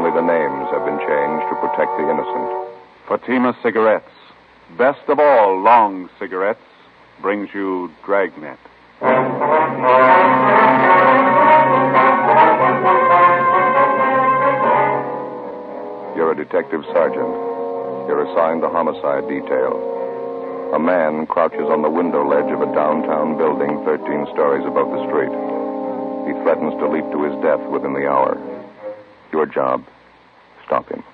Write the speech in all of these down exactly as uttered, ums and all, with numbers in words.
Only the names have been changed to protect the innocent. Fatima Cigarettes, best of all long cigarettes, brings you Dragnet. You're a detective sergeant. You're assigned the homicide detail. A man crouches on the window ledge of a downtown building thirteen stories above the street. He threatens to leap to his death within the hour. Your job, stop him.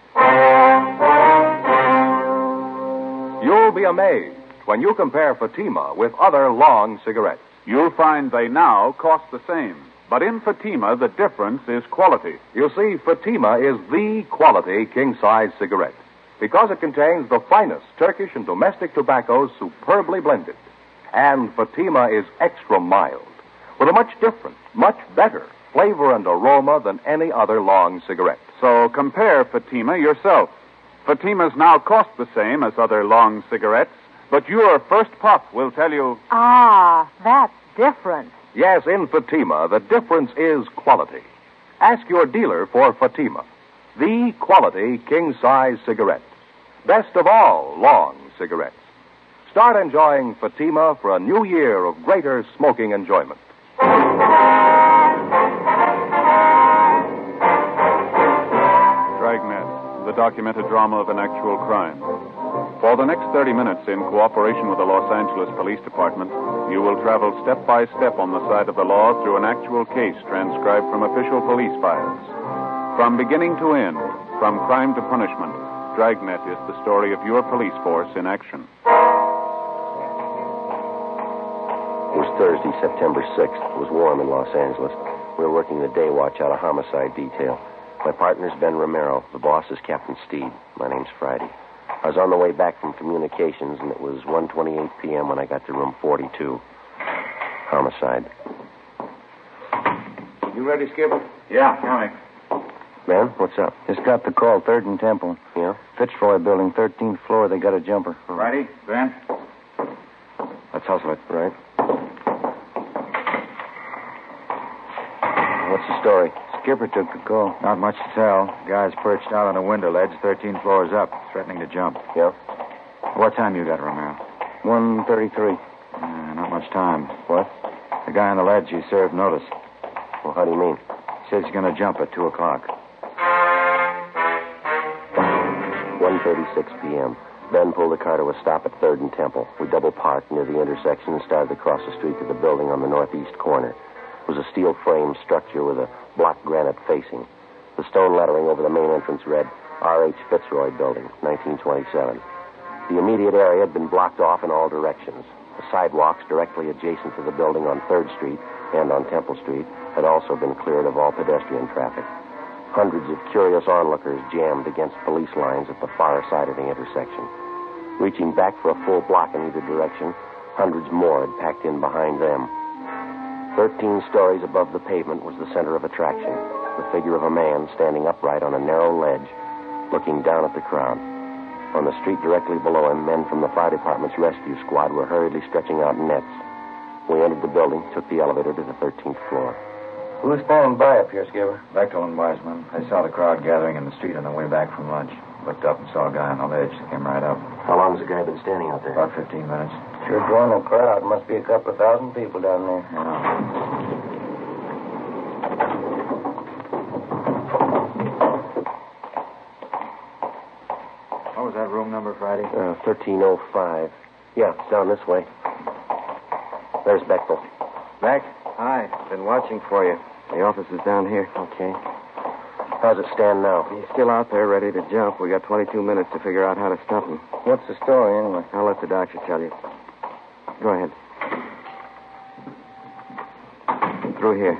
You'll be amazed when you compare Fatima with other long cigarettes. You'll find they now cost the same. But in Fatima, the difference is quality. You see, Fatima is the quality king-size cigarette because it contains the finest Turkish and domestic tobaccos superbly blended. And Fatima is extra mild, with a much different, much better flavor and aroma than any other long cigarette. So compare Fatima yourself. Fatimas now cost the same as other long cigarettes, but your first puff will tell you... Ah, that's different. Yes, in Fatima, the difference is quality. Ask your dealer for Fatima, the quality king-size cigarette. Best of all long cigarettes. Start enjoying Fatima for a new year of greater smoking enjoyment. Dragnet, the documented drama of an actual crime. For the next thirty minutes, in cooperation with the Los Angeles Police Department, you will travel step by step on the side of the law through an actual case transcribed from official police files. From beginning to end, from crime to punishment, Dragnet is the story of your police force in action. It was Thursday, September sixth. It was warm in Los Angeles. We were working the day watch out of homicide detail. My partner's Ben Romero. The boss is Captain Steed. My name's Friday. I was on the way back from communications, and it was one twenty-eight p.m. when I got to room forty-two. Homicide. You ready, Skipper? Yeah, coming. Ben, what's up? Just got the call, Third and Temple. Yeah? Fitzroy building, thirteenth floor. They got a jumper. Friday, Ben? Let's hustle it. Right. What's the story? Skipper took the call. Not much to tell. Guy's perched out on a window ledge, thirteen floors up, threatening to jump. Yeah? What time you got, Romero? one thirty-three. Uh, not much time. What? The guy on the ledge, he served notice. Well, how do you mean? Says he's going to jump at two o'clock. one thirty-six p.m. Ben pulled the car to a stop at third and Temple. We double parked near the intersection and started to cross the street to the building on the northeast corner. It was a steel frame structure with a block granite facing. The stone lettering over the main entrance read, R H. Fitzroy Building, nineteen twenty-seven. The immediate area had been blocked off in all directions. The sidewalks directly adjacent to the building on third Street and on Temple Street had also been cleared of all pedestrian traffic. Hundreds of curious onlookers jammed against police lines at the far side of the intersection. Reaching back for a full block in either direction, hundreds more had packed in behind them. Thirteen stories above the pavement was the center of attraction, the figure of a man standing upright on a narrow ledge, looking down at the crowd. On the street directly below him, men from the fire department's rescue squad were hurriedly stretching out nets. We entered the building, took the elevator to the thirteenth floor. Who's standing by up here, Skipper? Bechtel and Wiseman. I saw the crowd gathering in the street on the way back from lunch. Looked up and saw a guy on the ledge. Came right up. How long has the guy been standing out there? About fifteen minutes. Sure drawing a crowd. Must be a couple of thousand people down there. Yeah. What was that room number, Friday? Uh, thirteen oh five. Yeah, it's down this way. There's Bechtel. Beck? Hi. Been watching for you. The office is down here. Okay. How's it stand now? He's still out there ready to jump. We got twenty-two minutes to figure out how to stop him. What's the story, anyway? I'll let the doctor tell you. Go ahead. Through here.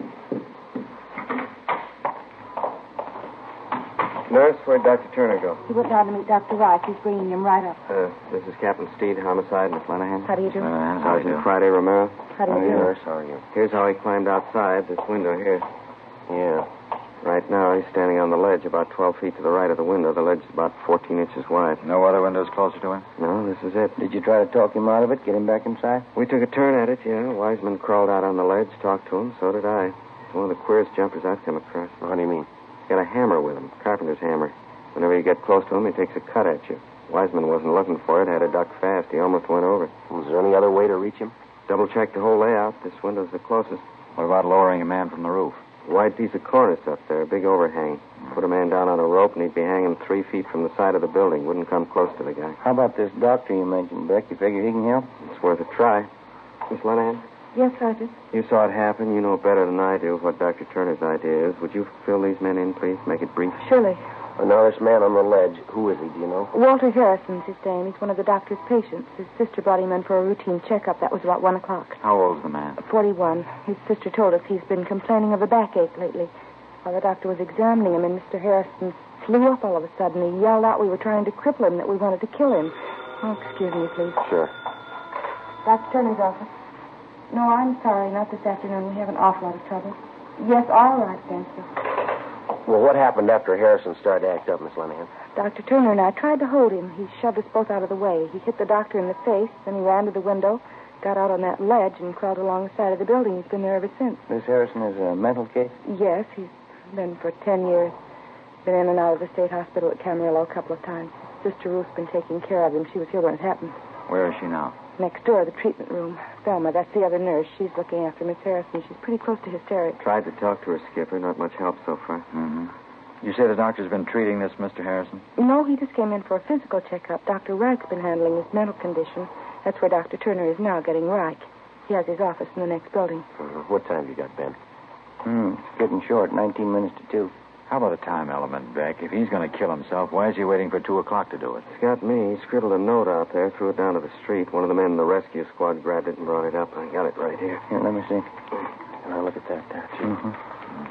Nurse, where'd Doctor Turner go? He went down to meet Doctor Rice. He's bringing him right up. Uh, this is Captain Steed, Homicide in Flanagan. How do you do? Uh, Sergeant Friday Romero. How do you do? Nurse, how are you? Here's how he climbed outside this window here. Yeah. Right now, he's standing on the ledge about twelve feet to the right of the window. The ledge is about fourteen inches wide. No other windows closer to him? No, this is it. Did you try to talk him out of it, get him back inside? We took a turn at it, yeah. Wiseman crawled out on the ledge, talked to him. So did I. It's one of the queerest jumpers I've come across. What do you mean? He's got a hammer with him, carpenter's hammer. Whenever you get close to him, he takes a cut at you. Wiseman wasn't looking for it, had to duck fast. He almost went over. Was there any other way to reach him? Double-checked the whole layout. This window's the closest. What about lowering a man from the roof? Wide piece of cornice up there, a big overhang. Put a man down on a rope, and he'd be hanging three feet from the side of the building. Wouldn't come close to the guy. How about this doctor you mentioned, Beck? You figure he can help? It's worth a try. Miss Lenahan, Yes, Sergeant. you saw it happen. You know better than I do what Doctor Turner's idea is. Would you fill these men in, please? Make it brief. Surely. Oh, now, this man on the ledge, who is he, do you know? Walter Harrison's his name. He's one of the doctor's patients. His sister brought him in for a routine checkup. That was about one o'clock. How old's the man? forty-one. His sister told us he's been complaining of a backache lately. While the doctor was examining him, and Mister Harrison flew up all of a sudden. He yelled out we were trying to cripple him, that we wanted to kill him. Oh, excuse me, please. Sure. Doctor Turner's office. No, I'm sorry. Not this afternoon. We have an awful lot of trouble. Yes, all right, thank you. Well, what happened after Harrison started to act up, Miss Lenahan? Doctor Turner and I tried to hold him. He shoved us both out of the way. He hit the doctor in the face, then he ran to the window, got out on that ledge, and crawled along the side of the building. He's been there ever since. Miss Harrison is a mental case? Yes, he's been for ten years. Been in and out of the state hospital at Camarillo a couple of times. Sister Ruth's been taking care of him. She was here when it happened. Where is she now? Next door, the treatment room. Thelma, that's the other nurse. She's looking after Miss Harrison. She's pretty close to hysterics. Tried to talk to her, Skipper. Not much help so far. Mm-hmm. You say the doctor's been treating this, Mister Harrison? No, he just came in for a physical checkup. Doctor Reich's been handling his mental condition. That's where Doctor Turner is now, getting Reich. He has his office in the next building. Uh, what time have you got, Ben? Hmm, it's getting short. Nineteen minutes to two. How about a time element, Beck? If he's going to kill himself, why is he waiting for two o'clock to do it? It's got me. He scribbled a note out there, threw it down to the street. One of the men in the rescue squad grabbed it and brought it up. I got it right here. Here, let me see. Can I look at that there, too? Mm-hmm.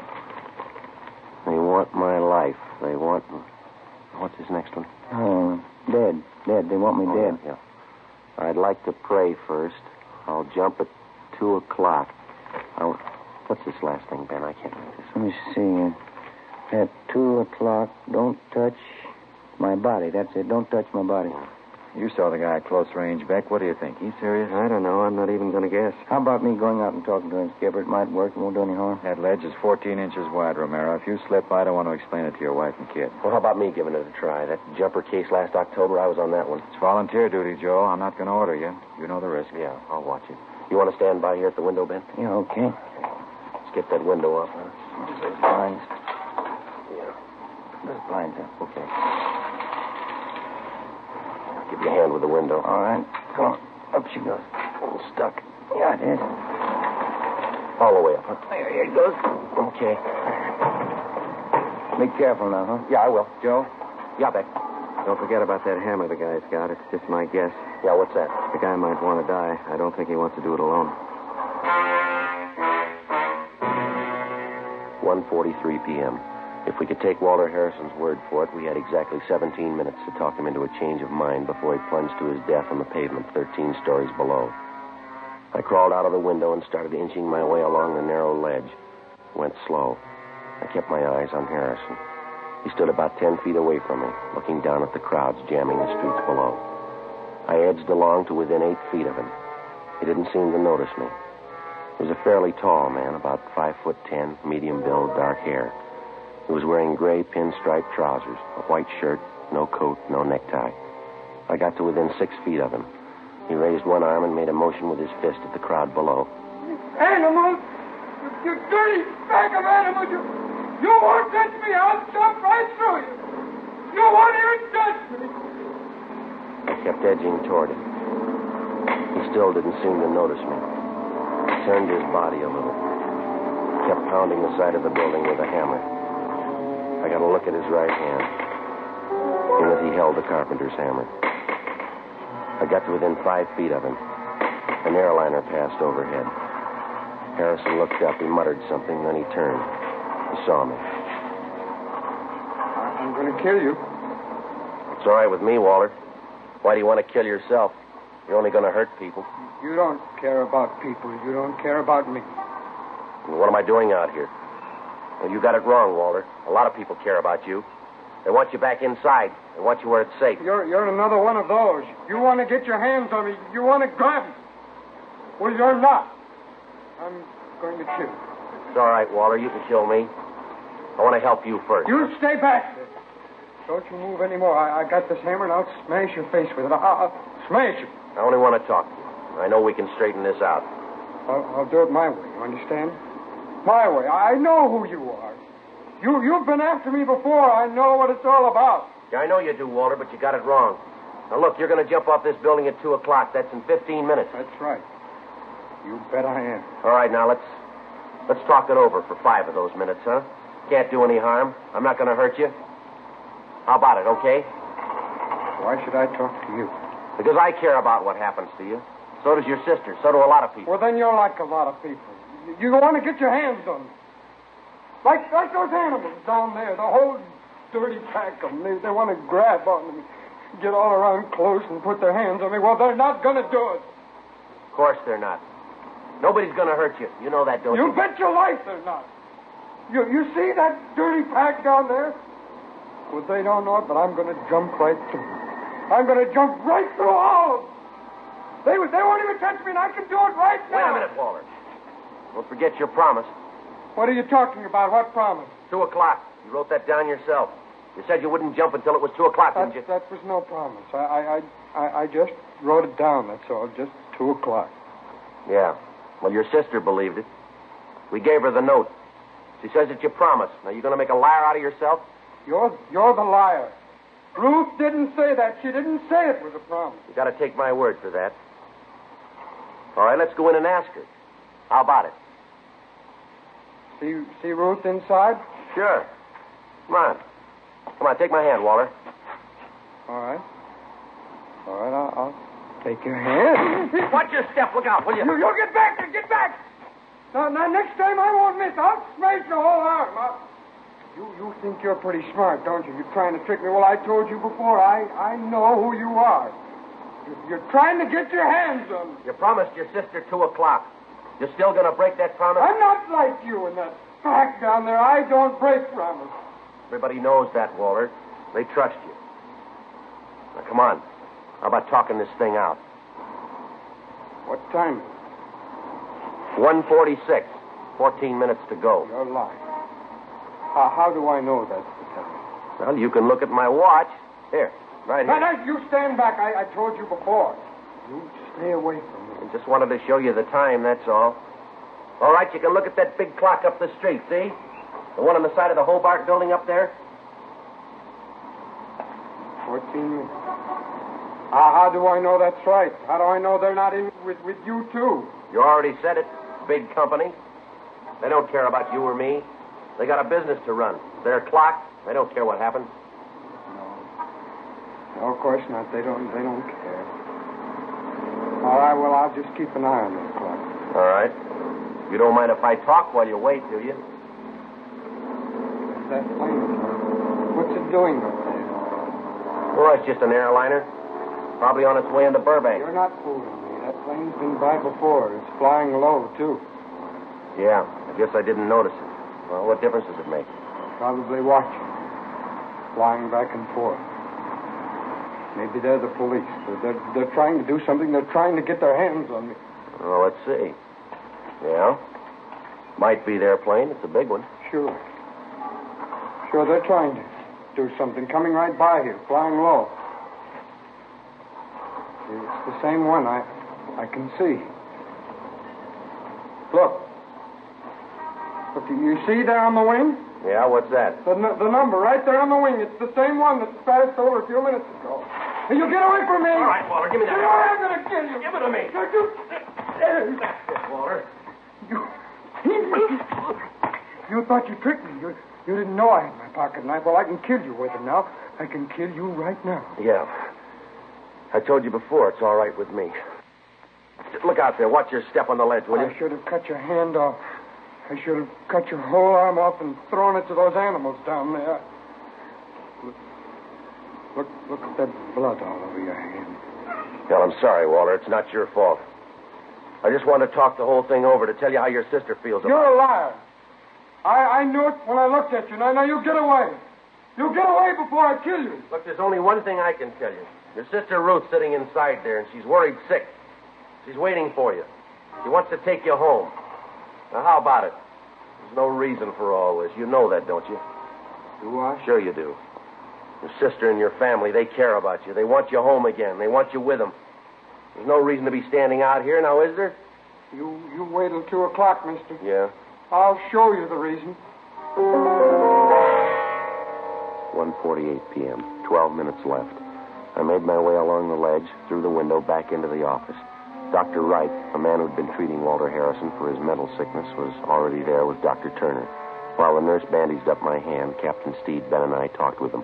They want my life. They want... What's his next one? Oh, dead. Dead. They want me Oh, dead. Yeah. I'd like to pray first. I'll jump at two o'clock. I'll... What's this last thing, Ben? I can't read this. Let me see. At two o'clock, don't touch my body. That's it. Don't touch my body. You saw the guy at close range, Beck. What do you think? He's serious? I don't know. I'm not even going to guess. How about me going out and talking to him, Skipper? It might work. It won't do any harm. That ledge is fourteen inches wide, Romero. If you slip, I don't want to explain it to your wife and kid. Well, how about me giving it a try? That jumper case last October, I was on that one. It's volunteer duty, Joe. I'm not going to order you. You know the risk. Yeah, I'll watch it. You want to stand by here at the window, Ben? Yeah, okay. Let's get that window up, huh? Those blinds. Yeah. Those blinds up. Okay. Give you a hand with the window. All right. Come on. Up she goes. I'm stuck. Yeah, it is. All the way up, huh? There, here it goes. Okay. Be careful now, huh? Yeah, I will. Joe, Yeah, Beck. don't forget about that hammer the guy's got. It's just my guess. Yeah, what's that? The guy might want to die. I don't think he wants to do it alone. one forty-three p.m. If we could take Walter Harrison's word for it, we had exactly seventeen minutes to talk him into a change of mind before he plunged to his death on the pavement thirteen stories below. I crawled out of the window and started inching my way along the narrow ledge. Went slow. I kept my eyes on Harrison. He stood about ten feet away from me, looking down at the crowds jamming the streets below. I edged along to within eight feet of him. He didn't seem to notice me. He was a fairly tall man, about five foot ten, medium build, dark hair. He was wearing gray pinstripe trousers, a white shirt, no coat, no necktie. I got to within six feet of him. He raised one arm and made a motion with his fist at the crowd below. Animals! You dirty bag of animals! You, you won't touch me! I'll jump right through you! You won't even touch me! I kept edging toward him. He still didn't seem to notice me. He turned his body a little. Kept pounding the side of the building with a hammer. I got a look at his right hand. In it, he held the carpenter's hammer. I got to within five feet of him. An airliner passed overhead. Harrison looked up. He muttered something, then he turned. He saw me. I'm going to kill you. It's all right with me, Walter. Why do you want to kill yourself? You're only going to hurt people. You don't care about people. You don't care about me. And what am I doing out here? Well, you got it wrong, Walter. A lot of people care about you. They want you back inside. They want you where it's safe. You're, you're another one of those. You want to get your hands on me. You want to grab me. Well, you're not. I'm going to kill you. It's all right, Walter. You can kill me. I want to help you first. You stay back. Don't you move anymore. I, I got this hammer, and I'll smash your face with it. I'll, I'll smash it. I only want to talk to you. I know we can straighten this out. I'll, I'll do it my way, you understand? My way. I know who you are. You, you've been after me before. I know what it's all about. Yeah, I know you do, Walter, but you got it wrong. Now, look, you're going to jump off this building at two o'clock. That's in fifteen minutes. That's right. You bet I am. All right, now, let's let's talk it over for five of those minutes, huh? Can't do any harm. I'm not going to hurt you. How about it, okay? Why should I talk to you? Because I care about what happens to you. So does your sister. So do a lot of people. Well, then you're like a lot of people. You, you want to get your hands on me. Like, like those animals down there, the whole dirty pack of them. They, they want to grab onto me, get all around close and put their hands on me. Well, they're not going to do it. Of course they're not. Nobody's going to hurt you. You know that, don't you? You bet your life they're not. You, you see that dirty pack down there? Well, they don't know it, but I'm going to jump right through them. I'm going to jump right through all of them. They, they won't even touch me, and I can do it right now. Wait a minute, Walter. Don't forget your promise. What are you talking about? What promise? Two o'clock. You wrote that down yourself. You said you wouldn't jump until it was two o'clock, That, didn't you? that was no promise. I, I, I, I just wrote it down, that's all. Just two o'clock. Yeah. Well, your sister believed it. We gave her the note. She says that you promised. Now, you going to make a liar out of yourself? You're, you're the liar. Ruth didn't say that. She didn't say it was a promise. You got to take my word for that. All right, let's go in and ask her. How about it? See, see Ruth inside? Sure. Come on. Come on, take my hand, Walter. All right. All right, I'll, I'll take your hand. Watch your step. Look out, will you? You, you get back there. Get back. Now, now, next time I won't miss. I'll smash your whole arm. I'll... You, you think you're pretty smart, don't you? You're trying to trick me. Well, I told you before. I, I know who you are. You're trying to get your hands on me. You promised your sister two o'clock. You're still going to break that promise? I'm not like you and that pack down there. I don't break promise. Everybody knows that, Walter. They trust you. Now, come on. How about talking this thing out? What time? one forty-six. Fourteen minutes to go. You're lying. How, how do I know that's the time? Well, you can look at my watch. Here, right here. Now, now, you stand back. I, I told you before. You stay away from me. I just wanted to show you the time, that's all. All right, you can look at that big clock up the street, see? The one on the side of the Hobart building up there? Fourteen minutes. Uh, how do I know that's right? How do I know they're not in with, with you, too? You already said it. Big company. They don't care about you or me. They got a business to run. Their clock, they don't care what happens. No. No, of course not. They don't, they don't care. All right, well, I'll just keep an eye on this clock. All right. You don't mind if I talk while you wait, do you? What's that plane? What's it doing up there? Well, it's just an airliner. Probably on its way into Burbank. You're not fooling me. That plane's been by before. It's flying low, too. Yeah, I guess I didn't notice it. Well, what difference does it make? Probably watching. Flying back and forth. Maybe they're the police. They're, they're, they're trying to do something. They're trying to get their hands on me. Well, let's see. Yeah. Might be their plane. It's a big one. Sure. Sure, they're trying to do something. Coming right by here, flying low. It's the same one. I, I can see. Look. Look, you see there on the wing? Yeah, what's that? The, the number right there on the wing. It's the same one that passed over a few minutes ago. Hey, you get away from me! All right, Walter, give me that. You know I'm going to kill you. Give it to me. You, you, That's it, Walter. you, you thought you tricked me. You, you didn't know I had my pocket knife. Well, I can kill you with it now. I can kill you right now. Yeah. I told you before, it's all right with me. Look out there. Watch your step on the ledge, will you? I should have cut your hand off. I should have cut your whole arm off and thrown it to those animals down there. Look, look, look at that blood all over your hand. Well, I'm sorry, Walter. It's not your fault. I just wanted to talk the whole thing over to tell you how your sister feels about it. You're a liar. I, I knew it when I looked at you. Now, now, you get away. You get away before I kill you. Look, there's only one thing I can tell you. Your sister Ruth's sitting inside there, and she's worried sick. She's waiting for you. She wants to take you home. Now, how about it? There's no reason for all this. You know that, don't you? Do I? Sure you do. Your sister and your family, they care about you. They want you home again. They want you with them. There's no reason to be standing out here now, is there? You you wait till two o'clock, mister. Yeah. I'll show you the reason. one forty-eight p.m. Twelve minutes left. I made my way along the ledge, through the window, back into the office. Doctor Wright, a man who'd been treating Walter Harrison for his mental sickness, was already there with Doctor Turner. While the nurse bandaged up my hand, Captain Steed, Ben, and I talked with him.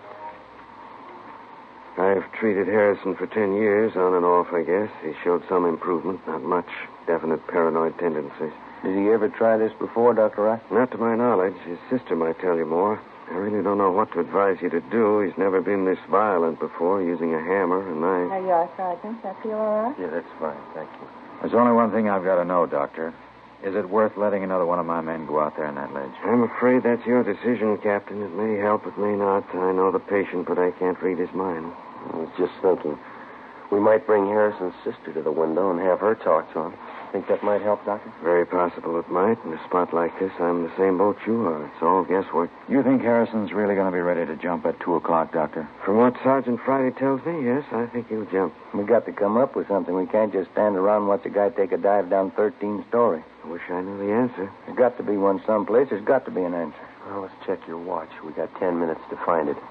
I've treated Harrison for ten years, on and off, I guess. He showed some improvement, not much. Definite paranoid tendencies. Did he ever try this before, Doctor Wright? Not to my knowledge. His sister might tell you more. I really don't know what to advise you to do. He's never been this violent before, using a hammer, a knife. There you are, Sergeant. I feel all right? Yeah, that's fine. Thank you. There's only one thing I've got to know, Doctor. Is it worth letting another one of my men go out there on that ledge? I'm afraid that's your decision, Captain. It may help, it may not. I know the patient, but I can't read his mind. I was just thinking. We might bring Harrison's sister to the window and have her talk to him. Think that might help, Doctor? Very possible it might. In a spot like this, I'm the same boat you are. It's all guesswork. You think Harrison's really going to be ready to jump at two o'clock, Doctor? From what Sergeant Friday tells me, yes, I think he'll jump. We got to come up with something. We can't just stand around and watch a guy take a dive down thirteen story. I wish I knew the answer. There's got to be one someplace. There's got to be an answer. Well, let's check your watch. We got ten minutes to find it.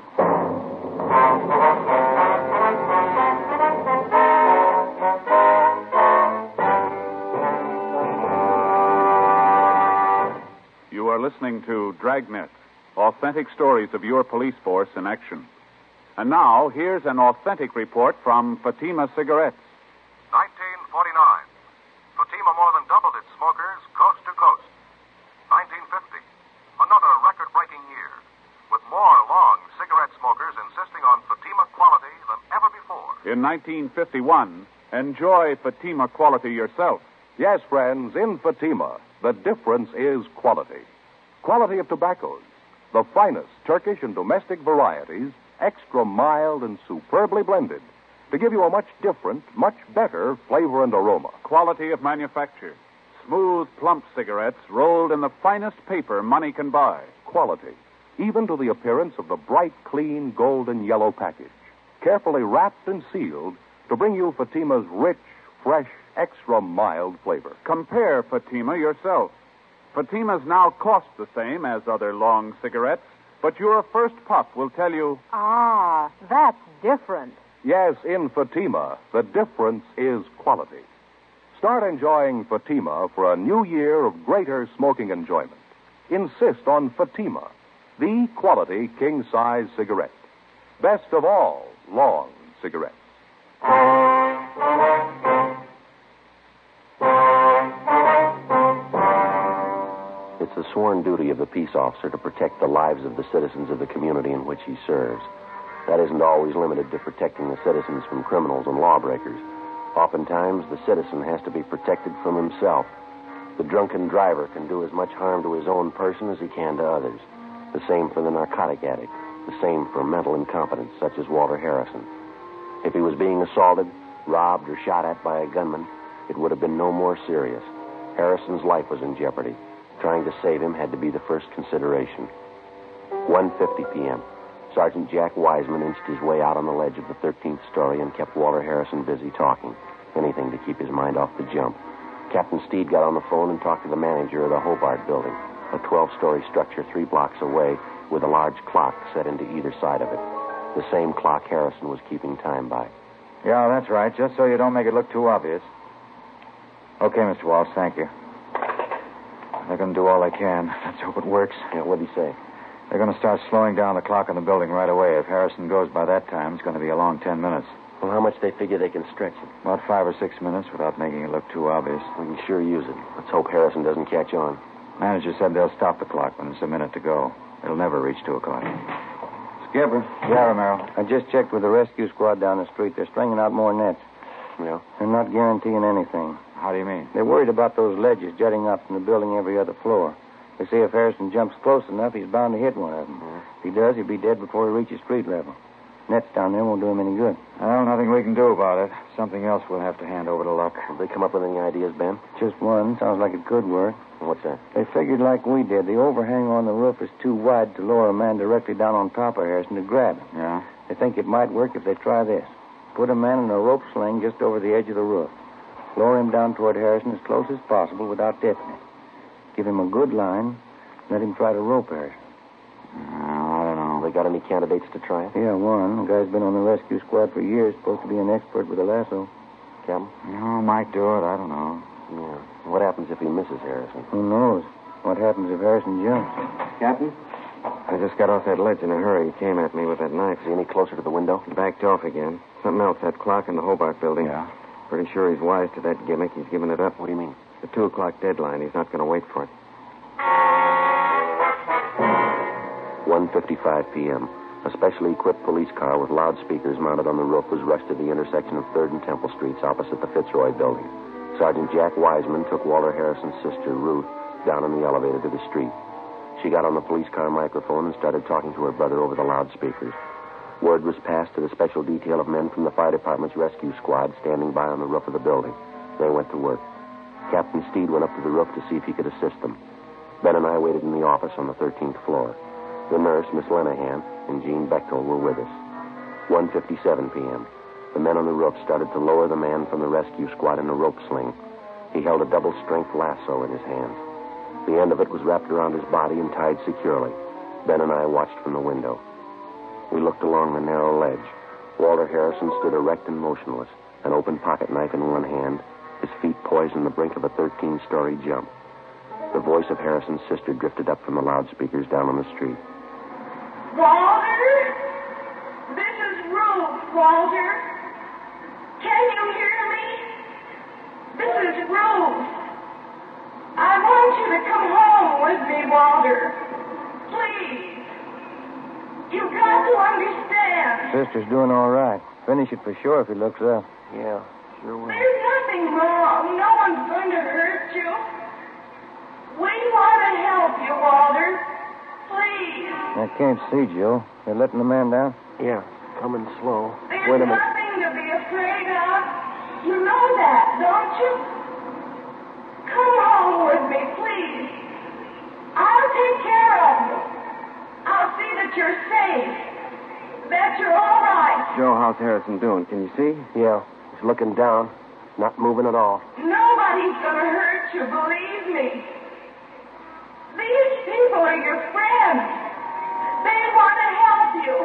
You are listening to Dragnet, authentic stories of your police force in action. And now, here's an authentic report from Fatima Cigarettes. nineteen forty-nine. Fatima more than doubled its smokers coast to coast. nineteen fifty. Another record-breaking year, with more long cigarette smokers insisting on Fatima quality than ever before. In nineteen fifty-one, enjoy Fatima quality yourself. Yes, friends, in Fatima, the difference is quality. Quality of tobaccos. The finest Turkish and domestic varieties, extra mild and superbly blended, to give you a much different, much better flavor and aroma. Quality of manufacture. Smooth, plump cigarettes rolled in the finest paper money can buy. Quality, even to the appearance of the bright, clean, golden yellow package. Carefully wrapped and sealed to bring you Fatima's rich, fresh, extra mild flavor. Compare Fatima yourself. Fatimas now cost the same as other long cigarettes, but your first puff will tell you... Ah, that's different. Yes, in Fatima, the difference is quality. Start enjoying Fatima for a new year of greater smoking enjoyment. Insist on Fatima, the quality king-size cigarette. Best of all long cigarettes. It's the sworn duty of the peace officer to protect the lives of the citizens of the community in which he serves. That isn't always limited to protecting the citizens from criminals and lawbreakers. Oftentimes, the citizen has to be protected from himself. The drunken driver can do as much harm to his own person as he can to others. The same for the narcotic addict. The same for mental incompetence, such as Walter Harrison. If he was being assaulted, robbed, or shot at by a gunman, it would have been no more serious. Harrison's life was in jeopardy. Trying to save him had to be the first consideration. one fifty p.m. Sergeant Jack Wiseman inched his way out on the ledge of the thirteenth story and kept Walter Harrison busy talking. Anything to keep his mind off the jump. Captain Steed got on the phone and talked to the manager of the Hobart building, a twelve-story structure three blocks away with a large clock set into either side of it. The same clock Harrison was keeping time by. Yeah, that's right, just so you don't make it look too obvious. Okay, Mister Walsh, thank you. They're going to do all they can. Let's hope it works. Yeah, what'd he say? They're going to start slowing down the clock in the building right away. If Harrison goes by that time, it's going to be a long ten minutes. Well, how much they figure they can stretch it? About five or six minutes without making it look too obvious. We can sure use it. Let's hope Harrison doesn't catch on. Manager said they'll stop the clock when it's a minute to go. It'll never reach two o'clock. Skipper. Yeah, Romero. I just checked with the rescue squad down the street. They're stringing out more nets. Yeah? They're not guaranteeing anything. How do you mean? They're worried about those ledges jutting up from the building every other floor. They say if Harrison jumps close enough, he's bound to hit one of them. Mm-hmm. If he does, he'll be dead before he reaches street level. Nets down there won't do him any good. Well, nothing we can do about it. Something else we'll have to hand over to luck. Have they come up with any ideas, Ben? Just one. Sounds like it could work. What's that? They figured like we did. The overhang on the roof is too wide to lower a man directly down on top of Harrison to grab him. Yeah? They think it might work if they try this. Put a man in a rope sling just over the edge of the roof. Lower him down toward Harrison as close as possible without tipping him. Give him a good line. Let him try to rope Harrison. I don't know. They got any candidates to try it? Yeah, one. The guy's been on the rescue squad for years. Supposed to be an expert with a lasso. Captain? No, might do it. I don't know. Yeah. What happens if he misses Harrison? Who knows? What happens if Harrison jumps? Captain? I just got off that ledge in a hurry. He came at me with that knife. Is he any closer to the window? He backed off again. Something else, that clock in the Hobart building. Yeah? Pretty sure he's wise to that gimmick. He's given it up. What do you mean? The two o'clock deadline. He's not going to wait for it. one fifty-five p.m. A specially equipped police car with loudspeakers mounted on the roof was rushed to the intersection of third and Temple Streets opposite the Fitzroy building. Sergeant Jack Wiseman took Walter Harrison's sister, Ruth, down in the elevator to the street. She got on the police car microphone and started talking to her brother over the loudspeakers. Word was passed to the special detail of men from the fire department's rescue squad standing by on the roof of the building. They went to work. Captain Steed went up to the roof to see if he could assist them. Ben and I waited in the office on the thirteenth floor. The nurse, Miss Lenahan, and Jean Bechtel were with us. one fifty-seven p.m. The men on the roof started to lower the man from the rescue squad in a rope sling. He held a double-strength lasso in his hands. The end of it was wrapped around his body and tied securely. Ben and I watched from the window. We looked along the narrow ledge. Walter Harrison stood erect and motionless, an open pocket knife in one hand, his feet poised on the brink of a thirteen-story jump. The voice of Harrison's sister drifted up from the loudspeakers down on the street. Walter? This is Ruth, Walter. Can you hear me? This is Ruth. I want you to come home with me, Walter. Please. You've got to understand. Sister's doing all right. Finish it for sure if he looks up. Yeah, sure will. There's nothing wrong. No one's going to hurt you. We want to help you, Walter. Please. I can't see, Joe. They're letting the man down? Yeah, coming slow. There's Wait a minute. nothing to be afraid of. You know that, don't you? Come home with me, please. I'll take care of you. I'll see that you're safe. That you're all right. Joe, how's Harrison doing? Can you see? Yeah, he's looking down. Not moving at all. Nobody's going to hurt you, believe me. These people are your friends. They want to help you.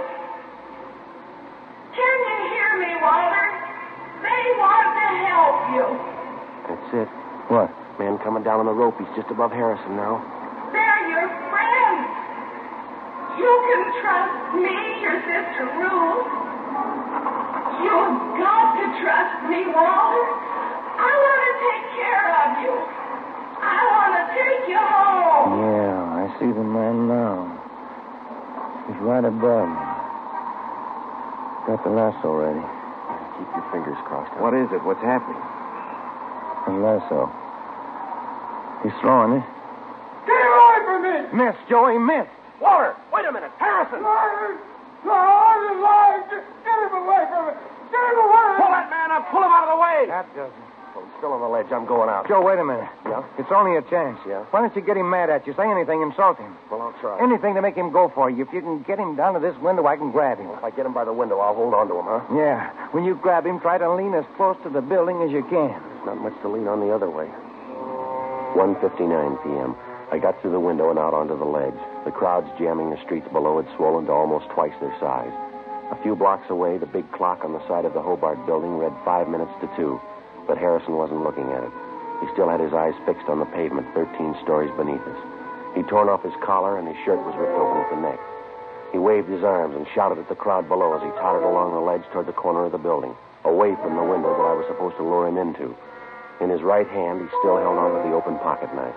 Can you hear me, Walter? They want to help you. That's it. What? Man coming down on the rope. He's just above Harrison now. They're your friends. You can trust me, your sister Ruth. You've got to trust me, Walter. I want to take care of you. I want to take you home. Yeah, I see the man now. He's right above me. Got the lasso ready. Keep your fingers crossed. What is it? What's happening? The lasso. He's throwing it. Get away from me! Missed, Joey, missed. Walter, wait a minute. Harrison! No, no, I'm alive. Get, get him away from me. Get him away. Pull that man up. Pull him out of the way. That doesn't. Oh, he's still on the ledge. I'm going out. Joe, wait a minute. Yeah? It's only a chance. Yeah? Why don't you get him mad at you? Say anything, insult him. Well, I'll try. Anything to make him go for you. If you can get him down to this window, I can grab him. If I get him by the window, I'll hold on to him, huh? Yeah. When you grab him, try to lean as close to the building as you can. There's not much to lean on the other way. one fifty-nine p.m. I got through the window and out onto the ledge. The crowds jamming the streets below had swollen to almost twice their size. A few blocks away, the big clock on the side of the Hobart building read five minutes to two, but Harrison wasn't looking at it. He still had his eyes fixed on the pavement thirteen stories beneath us. He'd torn off his collar and his shirt was ripped open at the neck. He waved his arms and shouted at the crowd below as he tottered along the ledge toward the corner of the building, away from the window that I was supposed to lure him into. In his right hand, he still held onto the open pocket knife.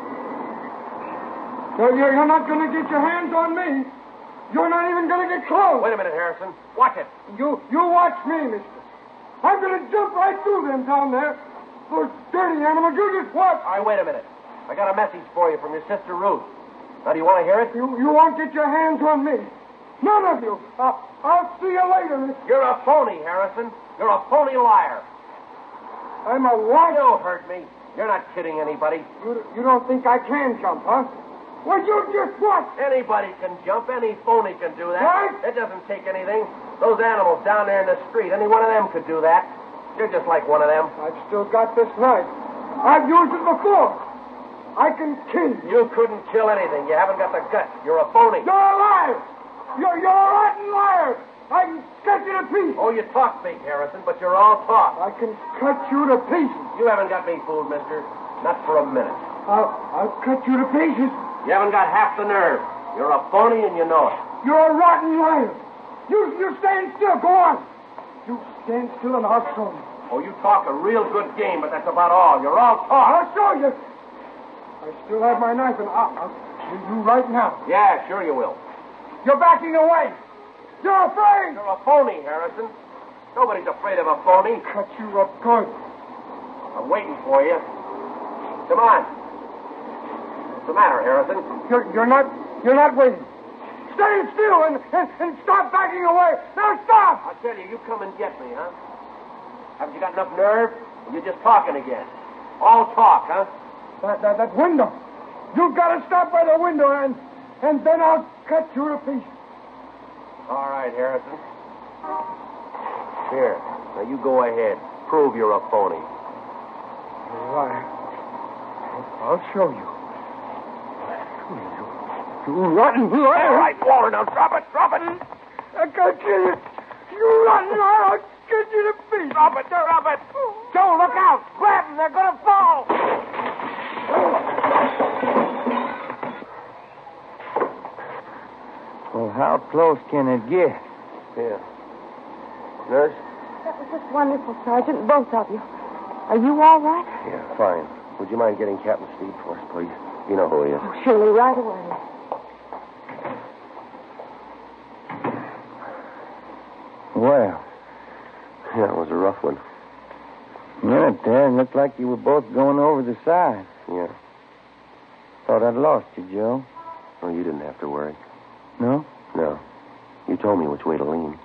So you're, you're not going to get your hands on me. You're not even going to get close. Wait a minute, Harrison. Watch it. You you watch me, mister. I'm going to jump right through them down there. Those dirty animals. You just watch. All right, wait a minute. I got a message for you from your sister Ruth. Now, do you want to hear it? You, you won't get your hands on me. None of you. Uh, I'll see you later, mister. You're a phony, Harrison. You're a phony liar. I'm a what? You heard me. You're not kidding anybody. You, you don't think I can jump, huh? Well, you just what? Anybody can jump. Any phony can do that. What? It doesn't take anything. Those animals down there in the street, any one of them could do that. You're just like one of them. I've still got this knife. I've used it before. I can kill you. You couldn't kill anything. You haven't got the guts. You're a phony. You're a liar. You're, you're a rotten liar. I can cut you to pieces. Oh, you talk big, Harrison, but you're all talk. I can cut you to pieces. You haven't got me fooled, mister. Not for a minute. I'll, I'll cut you to pieces. You haven't got half the nerve. You're a phony and you know it. You're a rotten liar. You, you stand still. Go on. You stand still and I'll show you. Oh, you talk a real good game, but that's about all. You're all talk. I'll show you. I still have my knife and I'll, I'll kill you right now. Yeah, sure you will. You're backing away. You're afraid. You're a phony, Harrison. Nobody's afraid of a phony. Cut you up good. I'm waiting for you. Come on. What's the matter, Harrison? You're, you're not you're not waiting. Stay still and, and, and stop backing away. Now stop. I'll tell you, you come and get me, huh? Haven't you got enough nerve? Or you're just talking again. All talk, huh? That, that, that window. You've got to stop by the window and and then I'll cut you to pieces. All right, Harrison. Here. Now you go ahead. Prove you're a phony. You're a liar. I'll show you. You, you rotten liar. All right, Waller, now drop it, drop it. I can't kill you. You rotten liar. I'll cut you to pieces. Drop it, drop it. Joe, look out. Grab them. They're going to fall. Well, how close can it get? Here. Nurse? That was just wonderful, Sergeant, both of you. Are you all right? Yeah, fine. Would you mind getting Captain Steve for us, please? You know who he is. Oh, surely, right away. Well, Yeah, it was a rough one. a minute there, it looked like you were both going over the side. Yeah. Thought I'd lost you, Joe. Oh, you didn't have to worry. No? No. You told me which way to lean.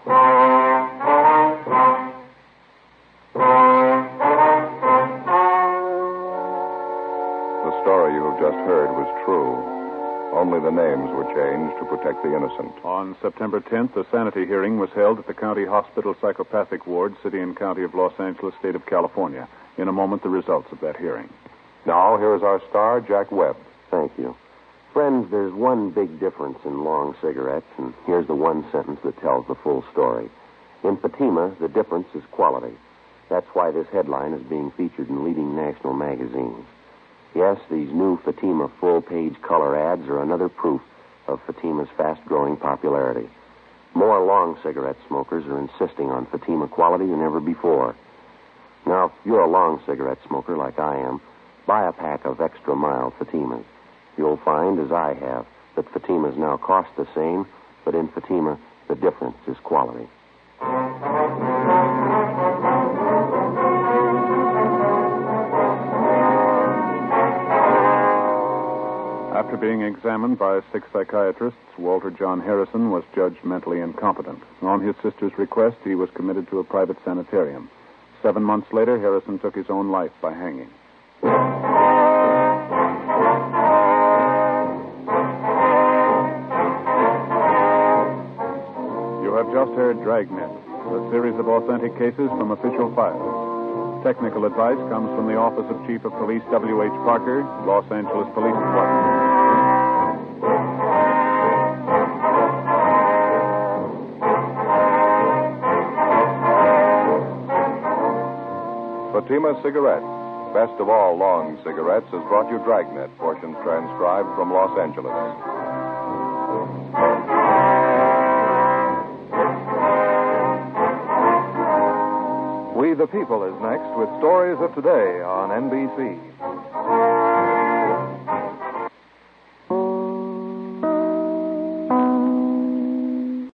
The story you have just heard was true. Only the names were changed to protect the innocent. On September tenth, a sanity hearing was held at the County Hospital Psychopathic Ward, City and County of Los Angeles, State of California. In a moment, the results of that hearing. Now, here is our star, Jack Webb. Thank you. Friends, there's one big difference in long cigarettes, and here's the one sentence that tells the full story. In Fatima, the difference is quality. That's why this headline is being featured in leading national magazines. Yes, these new Fatima full-page color ads are another proof of Fatima's fast-growing popularity. More long cigarette smokers are insisting on Fatima quality than ever before. Now, if you're a long cigarette smoker like I am, buy a pack of extra mild Fatimas. You'll find, as I have, that Fatimas now cost the same, but in Fatima, the difference is quality. After being examined by six psychiatrists, Walter John Harrison was judged mentally incompetent. On his sister's request, he was committed to a private sanitarium. Seven months later, Harrison took his own life by hanging. You have just heard Dragnet, a series of authentic cases from official files. Technical advice comes from the Office of Chief of Police W H Parker, Los Angeles Police Department. Fatima Cigarettes, best of all long cigarettes, has brought you Dragnet, portions transcribed from Los Angeles. We the People is next with stories of today on N B C.